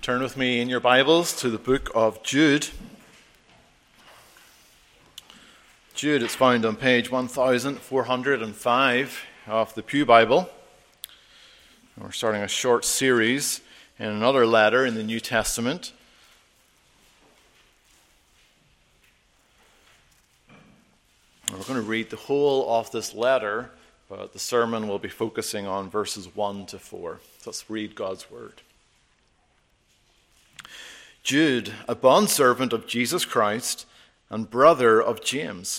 Turn with me in your Bibles to the book of Jude. Jude is found on page 1405 of the Pew Bible. We're starting a short series in another letter in the New Testament. We're going to read the whole of this letter, but the sermon will be focusing on verses 1 to 4. So let's read God's word. Jude, a bondservant of Jesus Christ and brother of James,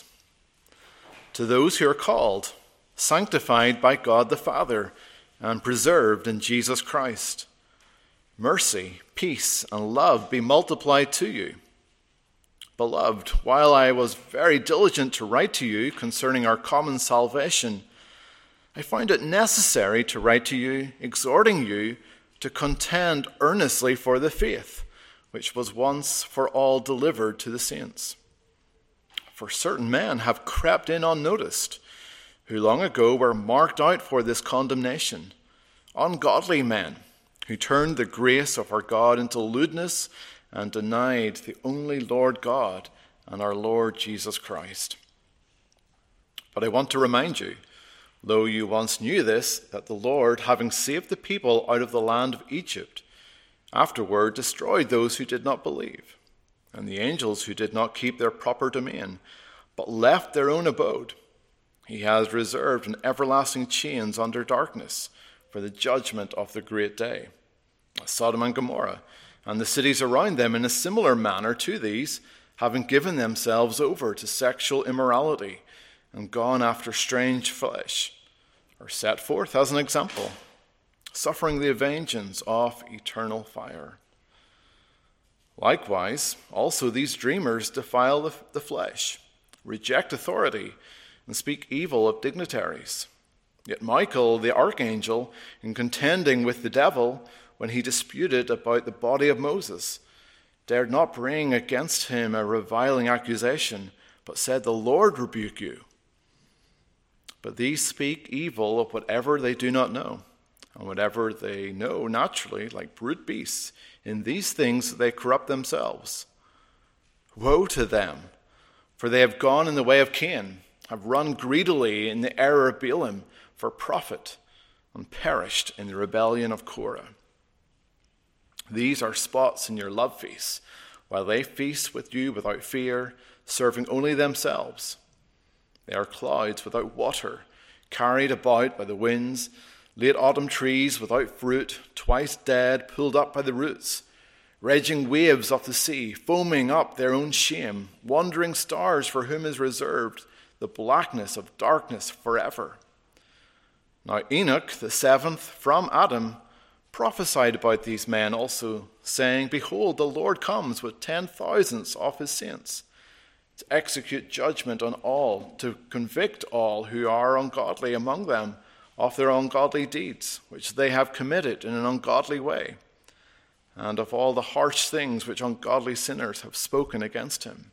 to those who are called, sanctified by God the Father, and preserved in Jesus Christ, mercy, peace, and love be multiplied to you. Beloved, while I was very diligent to write to you concerning our common salvation, I find it necessary to write to you, exhorting you to contend earnestly for the faith, which was once for all delivered to the saints. For certain men have crept in unnoticed, who long ago were marked out for this condemnation, ungodly men, who turned the grace of our God into lewdness and denied the only Lord God and our Lord Jesus Christ. But I want to remind you, though you once knew this, that the Lord, having saved the people out of the land of Egypt, afterward destroyed those who did not believe, and the angels who did not keep their proper domain, but left their own abode. He has reserved in everlasting chains under darkness for the judgment of the great day. Sodom and Gomorrah, and the cities around them in a similar manner to these, having given themselves over to sexual immorality and gone after strange flesh, are set forth as an example, suffering the vengeance of eternal fire. Likewise, also these dreamers defile the flesh, reject authority, and speak evil of dignitaries. Yet Michael, the archangel, in contending with the devil when he disputed about the body of Moses, dared not bring against him a reviling accusation, but said, "The Lord rebuke you." But these speak evil of whatever they do not know, and whatever they know naturally, like brute beasts, in these things they corrupt themselves. Woe to them, for they have gone in the way of Cain, have run greedily in the error of Balaam for profit, and perished in the rebellion of Korah. These are spots in your love feasts, while they feast with you without fear, serving only themselves. They are clouds without water, carried about by the winds, late autumn trees without fruit, twice dead, pulled up by the roots, raging waves of the sea, foaming up their own shame, wandering stars for whom is reserved the blackness of darkness forever. Now Enoch, the seventh from Adam, prophesied about these men also, saying, "Behold, the Lord comes with 10,000s of his saints, to execute judgment on all, to convict all who are ungodly among them of their ungodly deeds, which they have committed in an ungodly way, and of all the harsh things which ungodly sinners have spoken against him.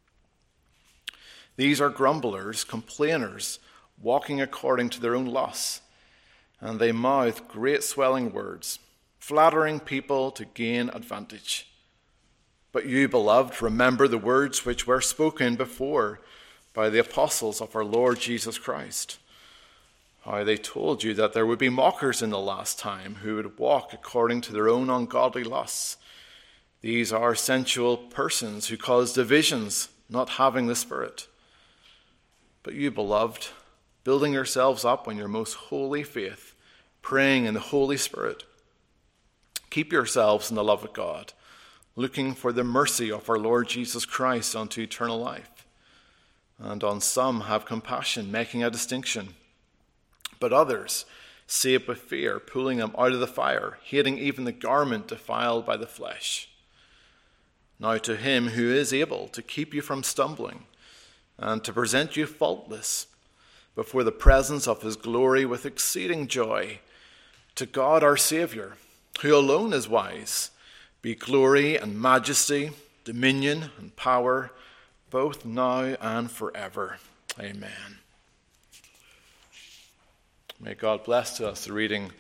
These are grumblers, complainers, walking according to their own lusts, and they mouth great swelling words, flattering people to gain advantage. But you, beloved, remember the words which were spoken before by the apostles of our Lord Jesus Christ, how they told you that there would be mockers in the last time who would walk according to their own ungodly lusts. These are sensual persons who cause divisions, not having the Spirit. But you, beloved, building yourselves up on your most holy faith, praying in the Holy Spirit, keep yourselves in the love of God, looking for the mercy of our Lord Jesus Christ unto eternal life. And on some have compassion, making a distinction, but others save with fear, pulling them out of the fire, hating even the garment defiled by the flesh. Now to him who is able to keep you from stumbling and to present you faultless before the presence of his glory with exceeding joy, to God our Saviour, who alone is wise, be glory and majesty, dominion and power, both now and forever. Amen. May God bless to us the reading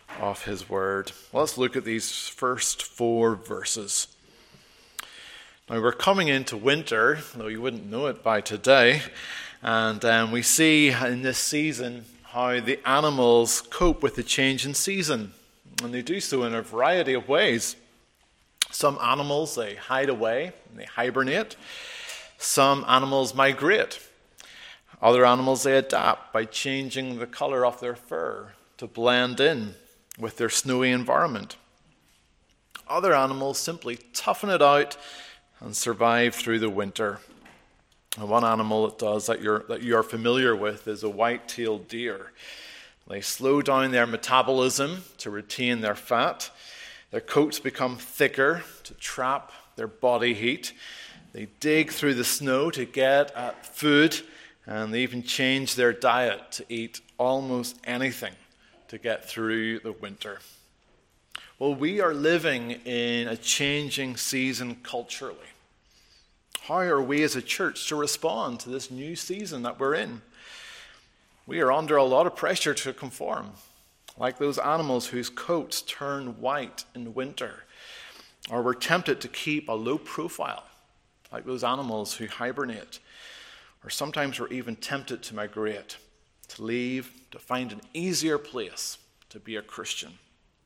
of his word. Let's look at these first 4 verses. Now we're coming into winter, though you wouldn't know it by today, and we see in this season how the animals cope with the change in season, and they do so in a variety of ways. Some animals, they hide away and they hibernate. Some animals migrate. Other animals, they adapt by changing the color of their fur to blend in with their snowy environment. Other animals simply toughen it out and survive through the winter. And one animal that does that you are familiar with is a white-tailed deer. They slow down their metabolism to retain their fat. Their coats become thicker to trap their body heat. They dig through the snow to get at food, and they even change their diet to eat almost anything to get through the winter. Well, we are living in a changing season culturally. How are we as a church to respond to this new season that we're in? We are under a lot of pressure to conform, like those animals whose coats turn white in winter. Or we're tempted to keep a low profile, like those animals who hibernate. Or sometimes we're even tempted to migrate, to leave, to find an easier place to be a Christian.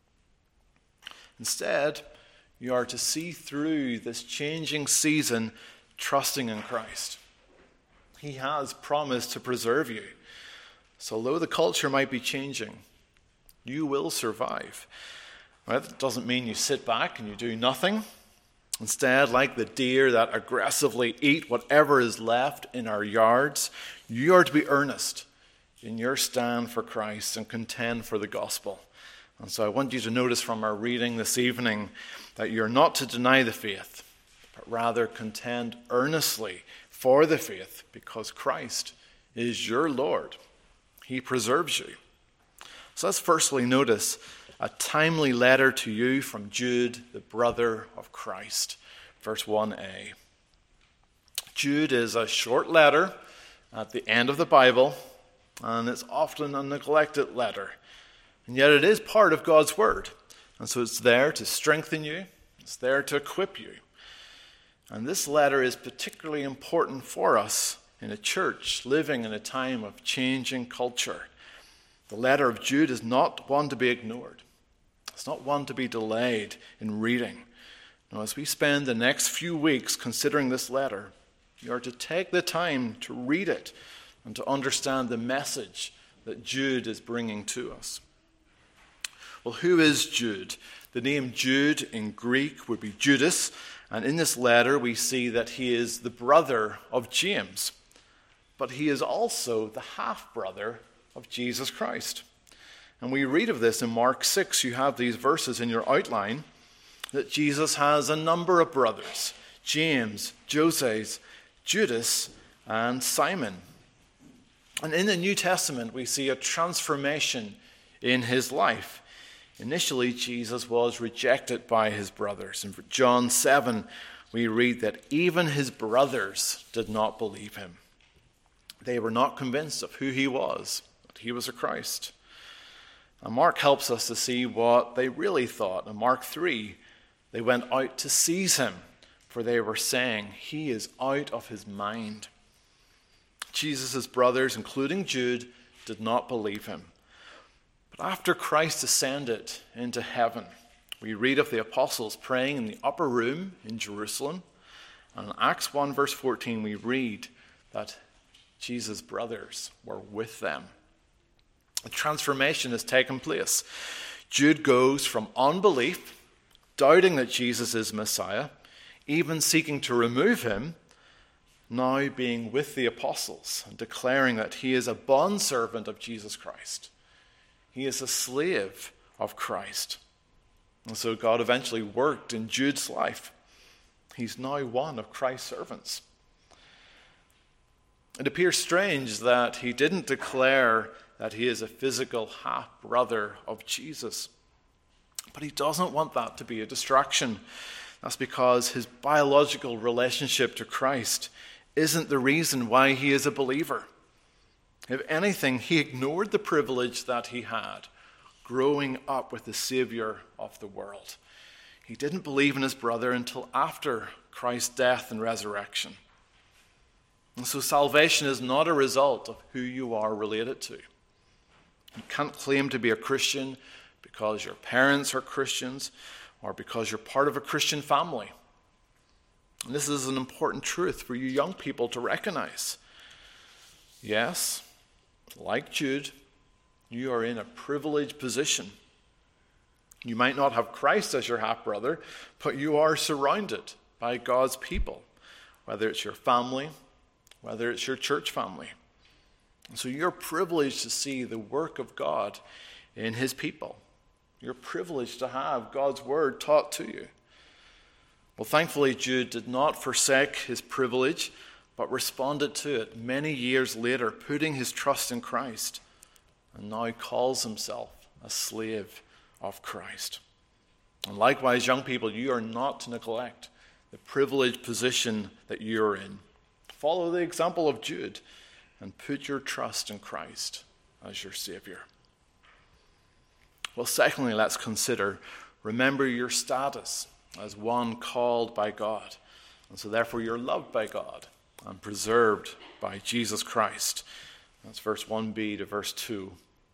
Instead, you are to see through this changing season trusting in Christ. He has promised to preserve you. So although the culture might be changing, you will survive. Well, that doesn't mean you sit back and you do nothing. Instead, like the deer that aggressively eat whatever is left in our yards, you are to be earnest in your stand for Christ and contend for the gospel. And so I want you to notice from our reading this evening that you're not to deny the faith, but rather contend earnestly for the faith, because Christ is your Lord. He preserves you. So let's firstly notice a timely letter to you from Jude, the brother of Christ. Verse 1a. Jude is a short letter at the end of the Bible, and it's often a neglected letter. And yet it is part of God's word. And so it's there to strengthen you. It's there to equip you. And this letter is particularly important for us in a church living in a time of changing culture. The letter of Jude is not one to be ignored. It's not one to be delayed in reading. Now, as we spend the next few weeks considering this letter, you are to take the time to read it and to understand the message that Jude is bringing to us. Well, who is Jude? The name Jude in Greek would be Judas, and in this letter we see that he is the brother of James, but he is also the half-brother of Jesus Christ. And we read of this in Mark 6. You have these verses in your outline, that Jesus has a number of brothers: James, Joses, Judas, and Simon. And in the New Testament, we see a transformation in his life. Initially, Jesus was rejected by his brothers. In John 7, we read that even his brothers did not believe him. They were not convinced of who he was, that he was a Christ. And Mark helps us to see what they really thought. In Mark 3, they went out to seize him, for they were saying, "He is out of his mind." Jesus' brothers, including Jude, did not believe him. But after Christ ascended into heaven, we read of the apostles praying in the upper room in Jerusalem. And in Acts 1 verse 14, we read that Jesus' brothers were with them. A transformation has taken place. Jude goes from unbelief, doubting that Jesus is Messiah, even seeking to remove him, now being with the apostles and declaring that he is a bondservant of Jesus Christ. He is a slave of Christ. And so God eventually worked in Jude's life. He's now one of Christ's servants. It appears strange that he didn't declare that he is a physical half-brother of Jesus. But he doesn't want that to be a distraction. That's because his biological relationship to Christ isn't the reason why he is a believer. If anything, he ignored the privilege that he had, growing up with the Savior of the world. He didn't believe in his brother until after Christ's death and resurrection. And so salvation is not a result of who you are related to. You can't claim to be a Christian because your parents are Christians or because you're part of a Christian family. And this is an important truth for you young people to recognize. Yes, like Jude, you are in a privileged position. You might not have Christ as your half-brother, but you are surrounded by God's people, whether it's your family, whether it's your church family. And so you're privileged to see the work of God in his people. You're privileged to have God's word taught to you. Well, thankfully, Jude did not forsake his privilege, but responded to it many years later, putting his trust in Christ, and now calls himself a slave of Christ. And likewise, young people, you are not to neglect the privileged position that you're in. Follow the example of Jude and put your trust in Christ as your Savior. Well, secondly, let's consider, remember your status as one called by God. And so therefore you're loved by God and preserved by Jesus Christ. That's verse 1b to verse 2.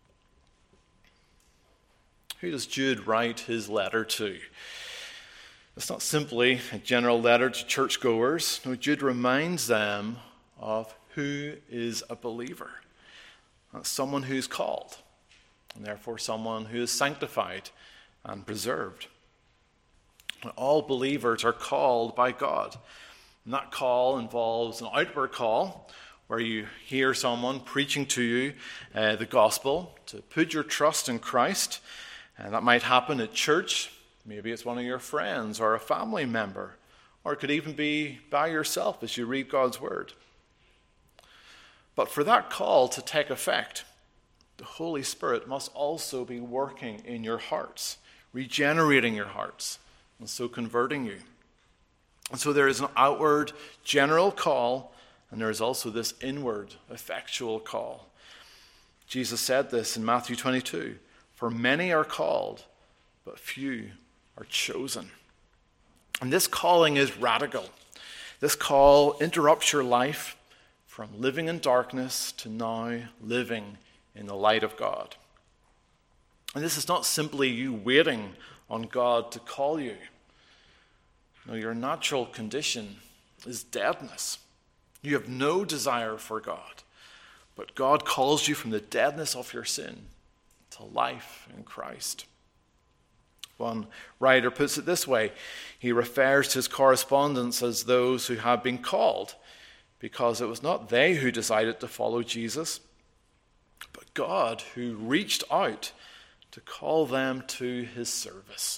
Who does Jude write his letter to? It's not simply a general letter to churchgoers. No, Jude reminds them of who is a believer. That's someone who's called, and therefore someone who is sanctified and preserved. All believers are called by God. And that call involves an outward call, where you hear someone preaching to you the gospel, to put your trust in Christ. And that might happen at church. Maybe it's one of your friends or a family member. Or it could even be by yourself as you read God's word. But for that call to take effect, the Holy Spirit must also be working in your hearts, regenerating your hearts, and so converting you. And so there is an outward general call, and there is also this inward effectual call. Jesus said this in Matthew 22, "For many are called, but few are chosen." And this calling is radical. This call interrupts your life from living in darkness to now living in the light of God. And this is not simply you waiting on God to call you. No, your natural condition is deadness. You have no desire for God, but God calls you from the deadness of your sin to life in Christ. One writer puts it this way. He refers to his correspondents as those who have been called, because it was not they who decided to follow Jesus, but God who reached out to call them to his service.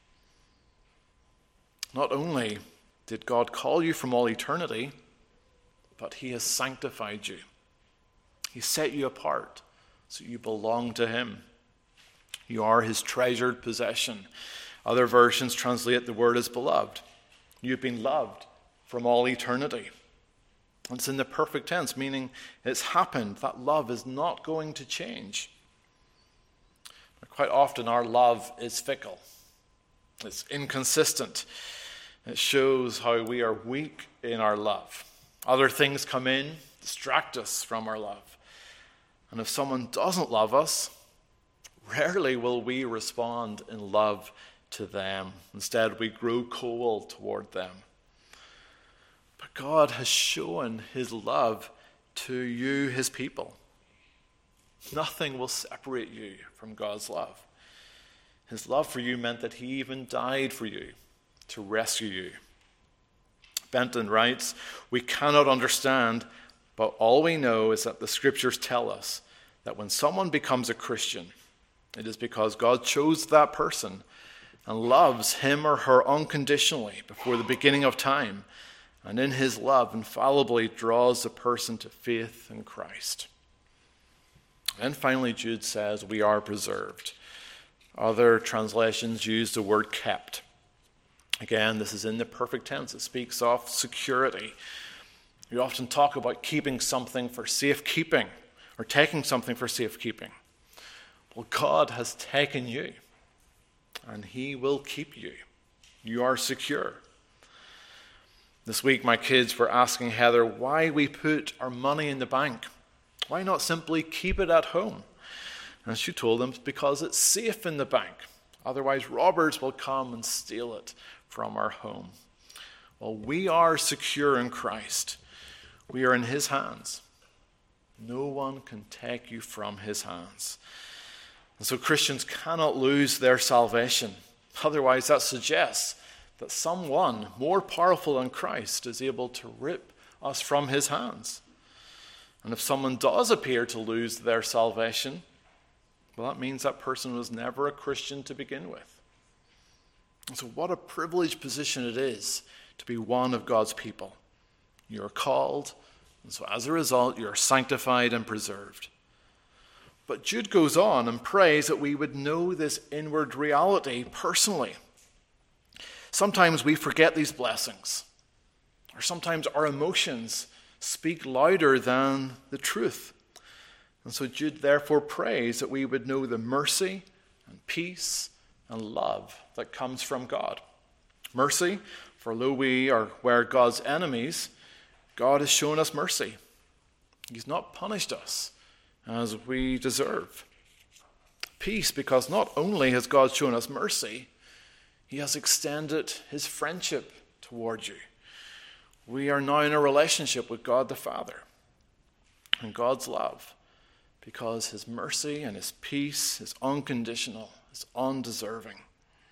Not only did God call you from all eternity, but he has sanctified you. He set you apart so you belong to him. You are his treasured possession. Other versions translate the word as beloved. You've been loved from all eternity. It's in the perfect tense, meaning it's happened. That love is not going to change. Quite often our love is fickle. It's inconsistent. It shows how we are weak in our love. Other things come in, distract us from our love. And if someone doesn't love us, rarely will we respond in love to them. Instead, we grow cold toward them. But God has shown his love to you, his people. Nothing will separate you from God's love. His love for you meant that he even died for you to rescue you. Benton writes, "We cannot understand, but all we know is that the scriptures tell us that when someone becomes a Christian, it is because God chose that person and loves him or her unconditionally before the beginning of time, and in his love infallibly draws the person to faith in Christ." And finally, Jude says, we are preserved. Other translations use the word kept. Again, this is in the perfect tense. It speaks of security. We often talk about keeping something for safekeeping or taking something for safekeeping. Well, God has taken you, and he will keep you. You are secure. This week, my kids were asking Heather why we put our money in the bank. Why not simply keep it at home? And she told them, because it's safe in the bank. Otherwise, robbers will come and steal it from our home. Well, we are secure in Christ. We are in his hands. No one can take you from his hands. And so Christians cannot lose their salvation. Otherwise, that suggests that someone more powerful than Christ is able to rip us from his hands. And if someone does appear to lose their salvation, well, that means that person was never a Christian to begin with. And so what a privileged position it is to be one of God's people. You're called, and so as a result, you're sanctified and preserved. But Jude goes on and prays that we would know this inward reality personally. Sometimes we forget these blessings, or sometimes our emotions speak louder than the truth. And so Jude therefore prays that we would know the mercy and peace and love that comes from God. Mercy, for though we were God's enemies, God has shown us mercy. He's not punished us as we deserve. Peace, because not only has God shown us mercy, he has extended his friendship toward you. We are now in a relationship with God the Father. And God's love, because his mercy and his peace is unconditional, is undeserving.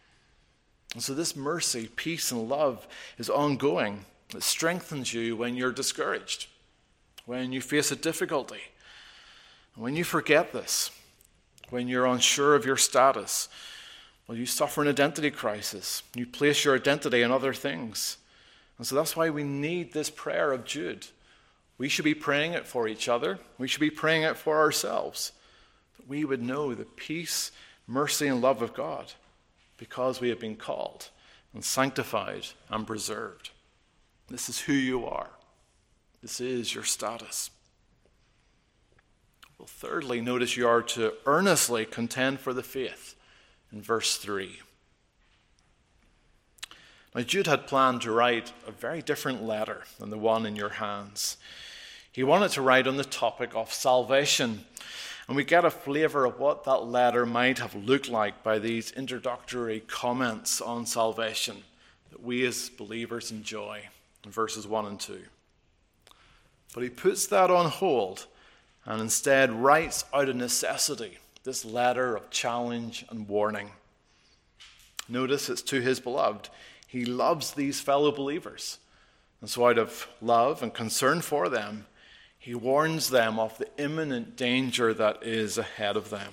And so this mercy, peace, and love is ongoing. It strengthens you when you're discouraged, when you face a difficulty, when you forget this, when you're unsure of your status. Well, you suffer an identity crisis. You place your identity in other things. And so that's why we need this prayer of Jude. We should be praying it for each other. We should be praying it for ourselves. That we would know the peace, mercy, and love of God because we have been called and sanctified and preserved. This is who you are. This is your status. Well, thirdly, notice you are to earnestly contend for the faith in verse 3. Now, Jude had planned to write a very different letter than the one in your hands. He wanted to write on the topic of salvation, and we get a flavor of what that letter might have looked like by these introductory comments on salvation that we as believers enjoy in verses 1 and 2. But he puts that on hold and instead writes out of necessity this letter of challenge and warning. Notice it's to his beloved. He loves these fellow believers. And so out of love and concern for them, he warns them of the imminent danger that is ahead of them.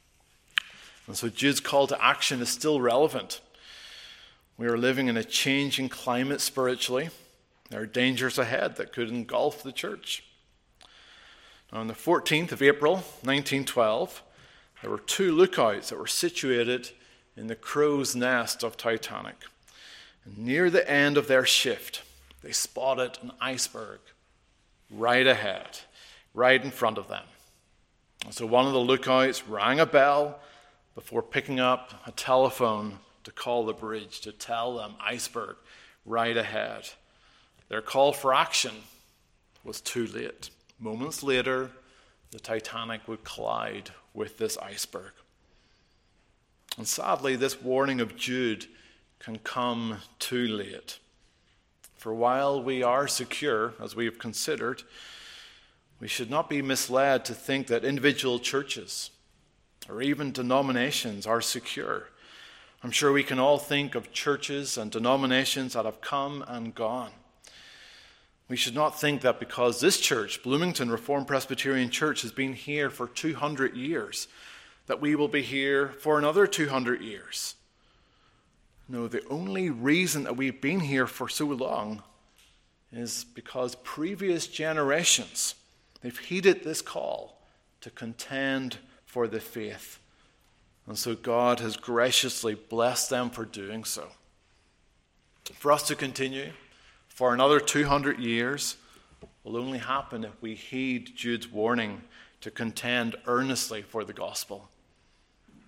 And so Jude's call to action is still relevant. We are living in a changing climate spiritually. There are dangers ahead that could engulf the church. Now, on the 14th of April, 1912, there were two lookouts that were situated in the crow's nest of Titanic. And near the end of their shift, they spotted an iceberg right ahead, right in front of them. And so one of the lookouts rang a bell before picking up a telephone to call the bridge to tell them iceberg right ahead. Their call for action was too late. Moments later, the Titanic would collide with this iceberg. And sadly, this warning of Jude can come too late. For while we are secure, as we have considered, we should not be misled to think that individual churches or even denominations are secure. I'm sure we can all think of churches and denominations that have come and gone. We should not think that because this church, Bloomington Reformed Presbyterian Church, has been here for 200 years, that we will be here for another 200 years. No, the only reason that we've been here for so long is because previous generations, they've heeded this call to contend for the faith. And so God has graciously blessed them for doing so. For us to continue for another 200 years will only happen if we heed Jude's warning to contend earnestly for the gospel.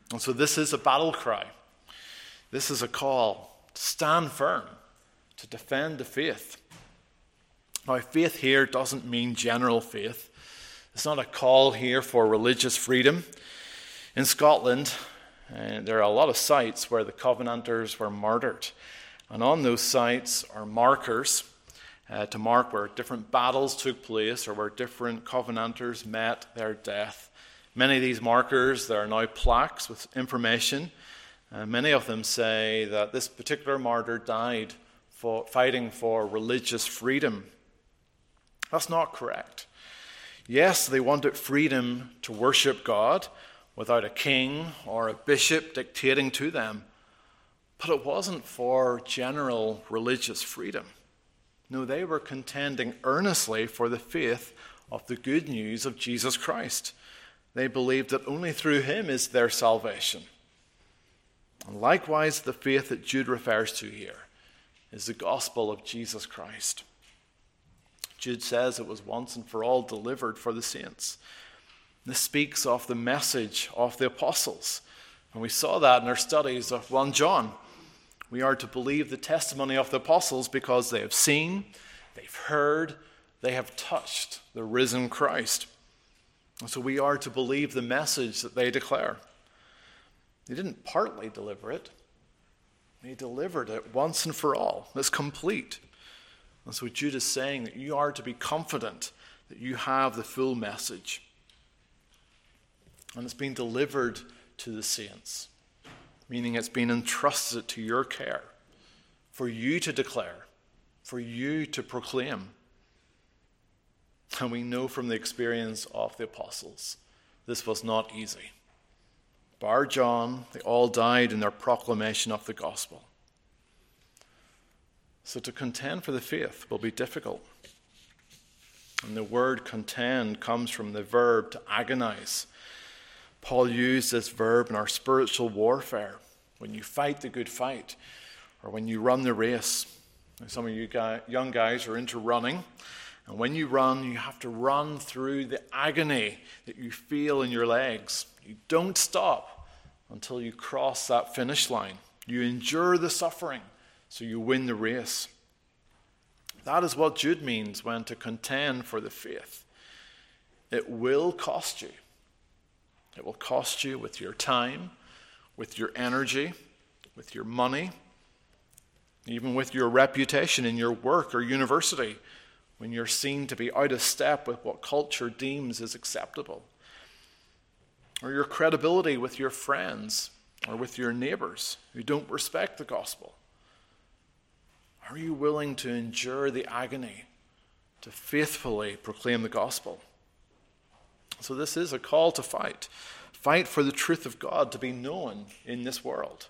And so this is a battle cry. This is a call to stand firm, to defend the faith. Now, faith here doesn't mean general faith. It's not a call here for religious freedom. In Scotland, there are a lot of sites where the Covenanters were murdered. And on those sites are markers to mark where different battles took place or where different Covenanters met their death. Many of these markers, there are now plaques with information. Many of them say that this particular martyr died fighting for religious freedom. That's not correct. Yes, they wanted freedom to worship God without a king or a bishop dictating to them. But it wasn't for general religious freedom. No, they were contending earnestly for the faith of the good news of Jesus Christ. They believed that only through him is their salvation. And likewise, the faith that Jude refers to here is the gospel of Jesus Christ. Jude says it was once and for all delivered for the saints. This speaks of the message of the apostles. And we saw that in our studies of 1 John. We are to believe the testimony of the apostles because they have seen, they've heard, they have touched the risen Christ. And so we are to believe the message that they declare. They didn't partly deliver it. They delivered it once and for all. It's complete. And so Jude is saying that you are to be confident that you have the full message. And it's been delivered to the saints, meaning it's been entrusted to your care, for you to declare, for you to proclaim. And we know from the experience of the apostles, this was not easy. Bar John, they all died in their proclamation of the gospel. So to contend for the faith will be difficult. And the word contend comes from the verb to agonize. Paul used this verb in our spiritual warfare, when you fight the good fight, or when you run the race. Now, some of you young guys are into running, and when you run, you have to run through the agony that you feel in your legs. You don't stop until you cross that finish line. You endure the suffering, so you win the race. That is what Jude means when to contend for the faith. It will cost you. It will cost you with your time, with your energy, with your money, even with your reputation in your work or university, when you're seen to be out of step with what culture deems is acceptable, or your credibility with your friends or with your neighbors who don't respect the gospel. Are you willing to endure the agony to faithfully proclaim the gospel? So this is a call to fight. Fight for the truth of God to be known in this world.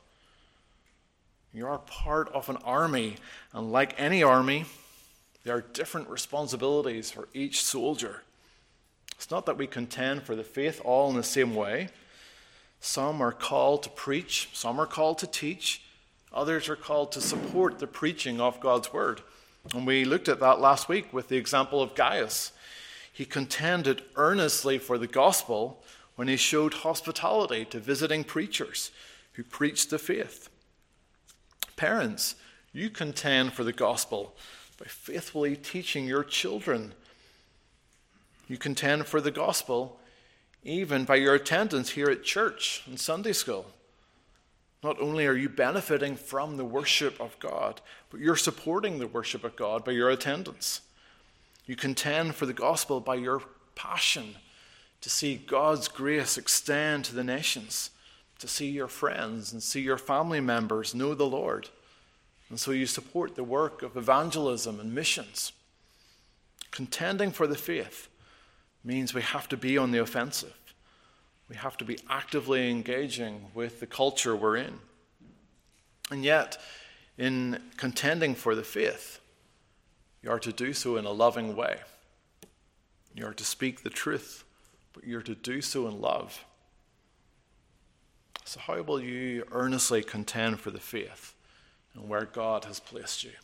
You are part of an army, and like any army, there are different responsibilities for each soldier. It's not that we contend for the faith all in the same way. Some are called to preach, some are called to teach, others are called to support the preaching of God's word. And we looked at that last week with the example of Gaius. He contended earnestly for the gospel when he showed hospitality to visiting preachers who preached the faith. Parents, you contend for the gospel by faithfully teaching your children. You contend for the gospel even by your attendance here at church and Sunday school. Not only are you benefiting from the worship of God, but you're supporting the worship of God by your attendance. You contend for the gospel by your passion to see God's grace extend to the nations, to see your friends and see your family members know the Lord. And so you support the work of evangelism and missions. Contending for the faith means we have to be on the offensive. We have to be actively engaging with the culture we're in. And yet, in contending for the faith, you are to do so in a loving way. You are to speak the truth, but you're to do so in love. So how will you earnestly contend for the faith and where God has placed you?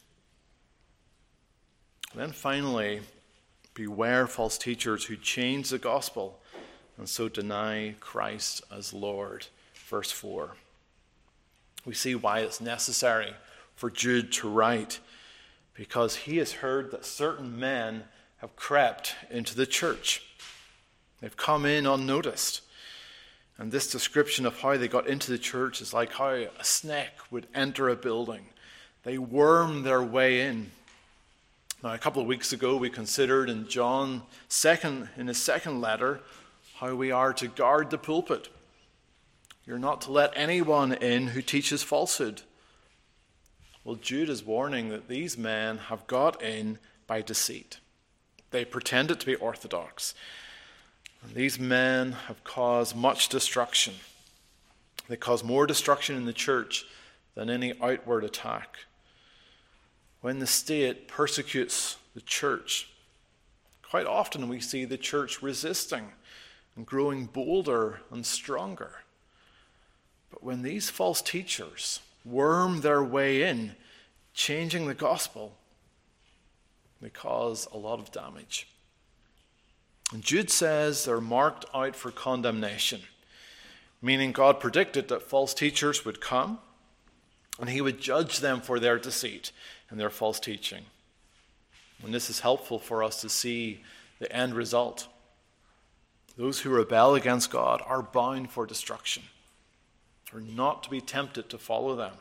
And then finally, beware false teachers who change the gospel and so deny Christ as Lord. verse 4. We see why it's necessary for Jude to write, because he has heard that certain men have crept into the church. They've come in unnoticed. And this description of how they got into the church is like how a snake would enter a building. They worm their way in. Now, a couple of weeks ago, we considered in John in his second letter, how we are to guard the pulpit. You're not to let anyone in who teaches falsehood. Well, Jude is warning that these men have got in by deceit. They pretended to be orthodox. And these men have caused much destruction. They cause more destruction in the church than any outward attack. When the state persecutes the church, quite often we see the church resisting and growing bolder and stronger. But when these false teachers worm their way in, changing the gospel, they cause a lot of damage. And Jude says they're marked out for condemnation, meaning God predicted that false teachers would come and he would judge them for their deceit and their false teaching. And this is helpful for us to see the end result. Those who rebel against God are bound for destruction. Are not to be tempted to follow them.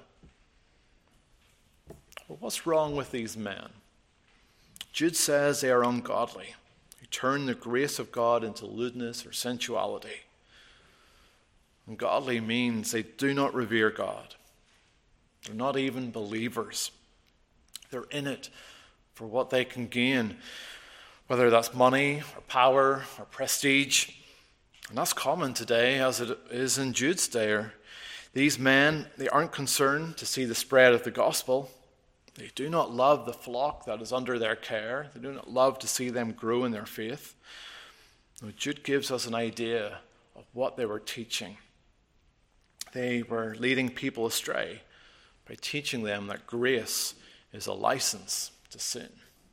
Well, what's wrong with these men? Jude says they are ungodly, who turn the grace of God into lewdness or sensuality. Ungodly means they do not revere God. They're not even believers. They're in it for what they can gain, whether that's money or power or prestige. And that's common today as it is in Jude's day. These men, they aren't concerned to see the spread of the gospel. They do not love the flock that is under their care. They do not love to see them grow in their faith. Now, Jude gives us an idea of what they were teaching. They were leading people astray by teaching them that grace is a license to sin.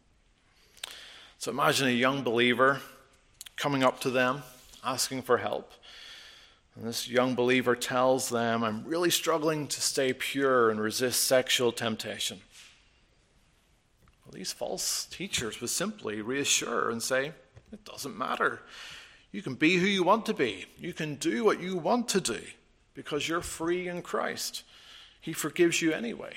So imagine a young believer coming up to them, asking for help. And this young believer tells them, I'm really struggling to stay pure and resist sexual temptation. Well, these false teachers would simply reassure and say, it doesn't matter. You can be who you want to be. You can do what you want to do because you're free in Christ. He forgives you anyway.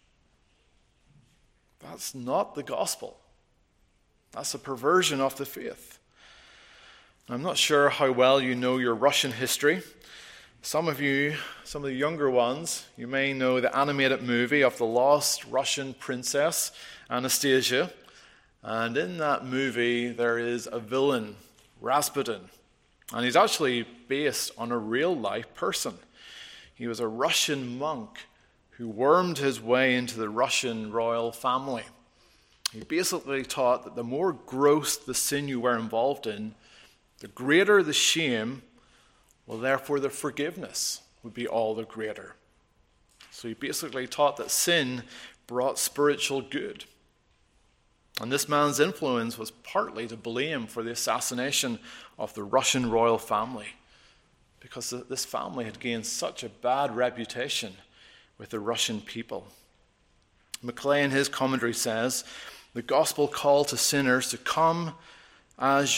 That's not the gospel. That's a perversion of the faith. I'm not sure how well you know your Russian history. Some of the younger ones, you may know the animated movie of the lost Russian princess, Anastasia. And in that movie, there is a villain, Rasputin. And he's actually based on a real-life person. He was a Russian monk who wormed his way into the Russian royal family. He basically taught that the more gross the sin you were involved in, the greater the shame, well, therefore the forgiveness would be all the greater. So he basically taught that sin brought spiritual good. And this man's influence was partly to blame for the assassination of the Russian royal family, because this family had gained such a bad reputation with the Russian people. Maclay in his commentary says, the gospel call to sinners to come as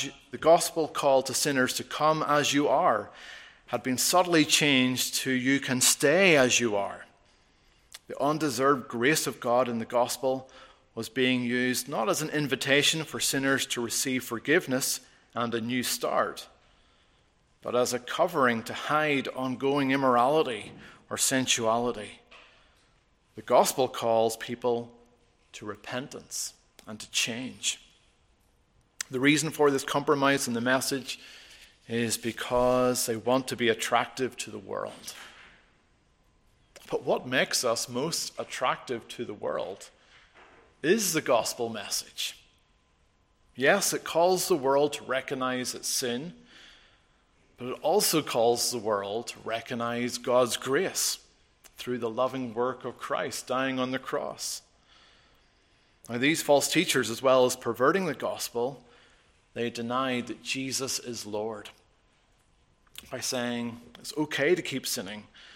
you are had been subtly changed to you can stay as you are. The undeserved grace of God in the gospel was being used not as an invitation for sinners to receive forgiveness and a new start, but as a covering to hide ongoing immorality or sensuality. The gospel calls people to repentance and to change. The reason for this compromise in the message is because they want to be attractive to the world. But what makes us most attractive to the world is the gospel message. Yes, it calls the world to recognize its sin, but it also calls the world to recognize God's grace through the loving work of Christ dying on the cross. Now, these false teachers, as well as perverting the gospel, they denied that Jesus is Lord by saying it's okay to keep sinning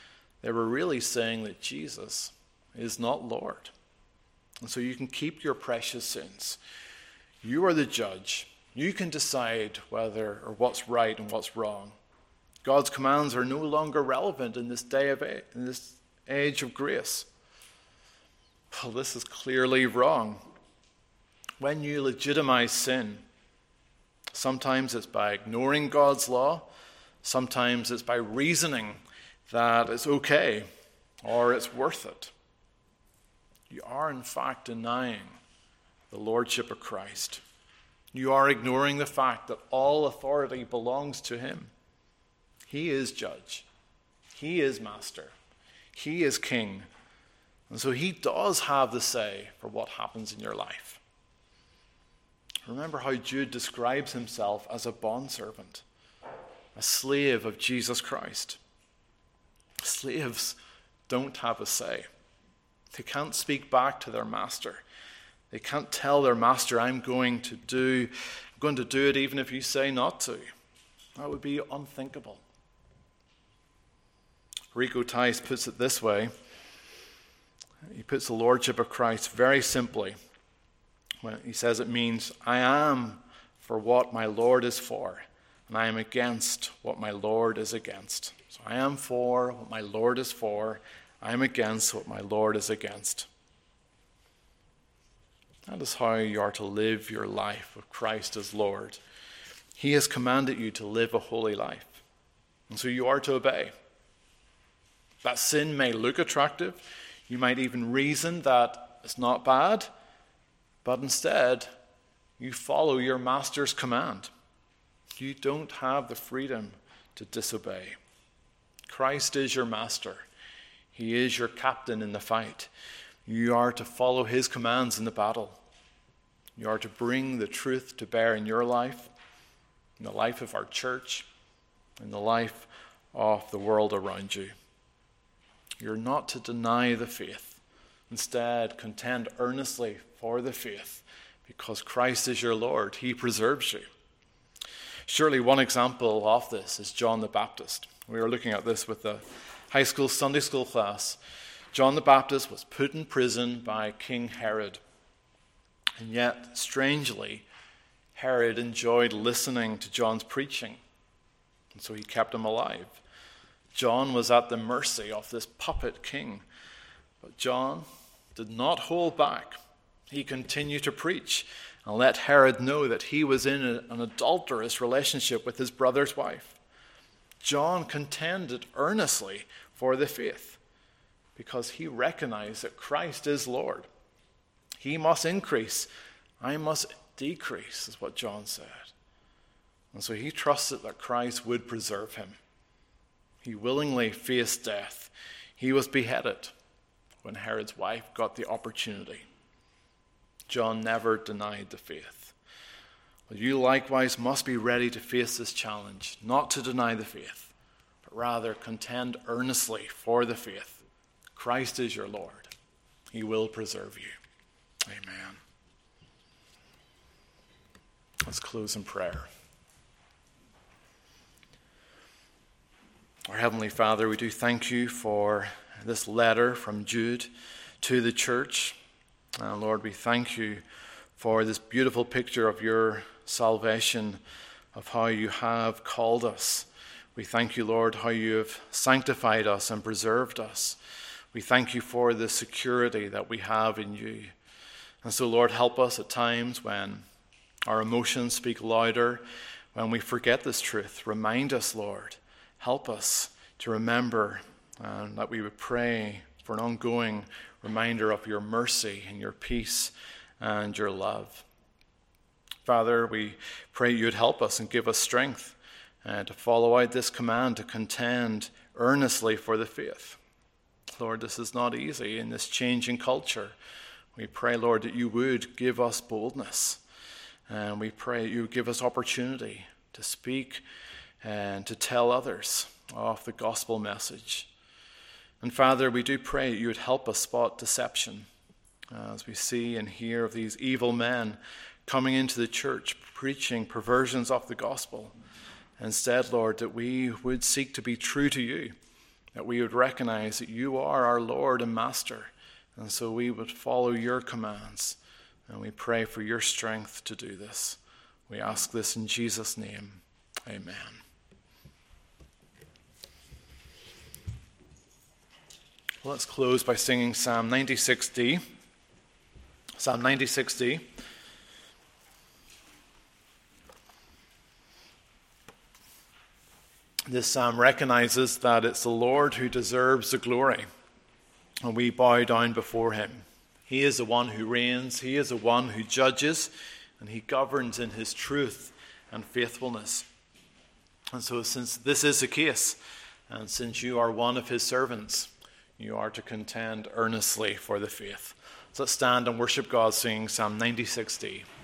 they were really saying that Jesus is not Lord. And so you can keep your precious sins. You are the judge. You can decide whether or what's right and what's wrong. God's commands are no longer relevant in this in this age of grace. Well, this is clearly wrong. When you legitimize sin, sometimes it's by ignoring God's law, sometimes it's by reasoning that it's okay or it's worth it. You are in fact denying the lordship of Christ. You are ignoring the fact that all authority belongs to him. He is judge. He is master. He is king. And so he does have the say for what happens in your life. Remember how Jude describes himself as a bondservant, a slave of Jesus Christ. Slaves don't have a say. They can't speak back to their master. They can't tell their master, I'm going to do it even if you say not to. That would be unthinkable. Rico Tice puts it this way. He puts the lordship of Christ very simply when he says it means, I am for what my Lord is for, and I am against what my Lord is against. So I am for what my Lord is for, I am against what my Lord is against. That is how you are to live your life with Christ as Lord. He has commanded you to live a holy life, and so you are to obey. That sin may look attractive. You might even reason that it's not bad, but instead, you follow your master's command. You don't have the freedom to disobey. Christ is your master. He is your captain in the fight. You are to follow his commands in the battle. You are to bring the truth to bear in your life, in the life of our church, in the life of the world around you. You're not to deny the faith. Instead, contend earnestly for the faith, because Christ is your Lord. He preserves you. Surely one example of this is John the Baptist. We were looking at this with the high school Sunday school class. John the Baptist was put in prison by King Herod. And yet, strangely, Herod enjoyed listening to John's preaching. And so he kept him alive. John was at the mercy of this puppet king. But John did not hold back. He continued to preach and let Herod know that he was in an adulterous relationship with his brother's wife. John contended earnestly for the faith because he recognized that Christ is Lord. He must increase, I must decrease, is what John said. And so he trusted that Christ would preserve him. He willingly faced death. He was beheaded when Herod's wife got the opportunity. John never denied the faith. But you likewise must be ready to face this challenge, not to deny the faith, but rather contend earnestly for the faith. Christ is your Lord. He will preserve you. Amen. Let's close in prayer. Our Heavenly Father, we do thank you for this letter from Jude to the church. Lord, we thank you for this beautiful picture of your salvation, of how you have called us. We thank you, Lord, how you have sanctified us and preserved us. We thank you for the security that we have in you. And so, Lord, help us at times when our emotions speak louder, when we forget this truth. Remind us, Lord. Help us to remember that we would pray for an ongoing reminder of your mercy and your peace and your love. Father, we pray you would help us and give us strength to follow out this command to contend earnestly for the faith. Lord, this is not easy in this changing culture. We pray, Lord, that you would give us boldness. And we pray you would give us opportunity to speak and to tell others of the gospel message. And Father, we do pray you would help us spot deception as we see and hear of these evil men coming into the church, preaching perversions of the gospel. Instead, Lord, that we would seek to be true to you, that we would recognize that you are our Lord and Master, and so we would follow your commands. And we pray for your strength to do this. We ask this in Jesus' name. Amen. Let's close by singing Psalm 96D. Psalm 96D. This psalm recognizes that it's the Lord who deserves the glory, and we bow down before him. He is the one who reigns, he is the one who judges, and he governs in his truth and faithfulness. And so since this is the case, and since you are one of his servants, you are to contend earnestly for the faith. So let's stand and worship God singing Psalm 96D.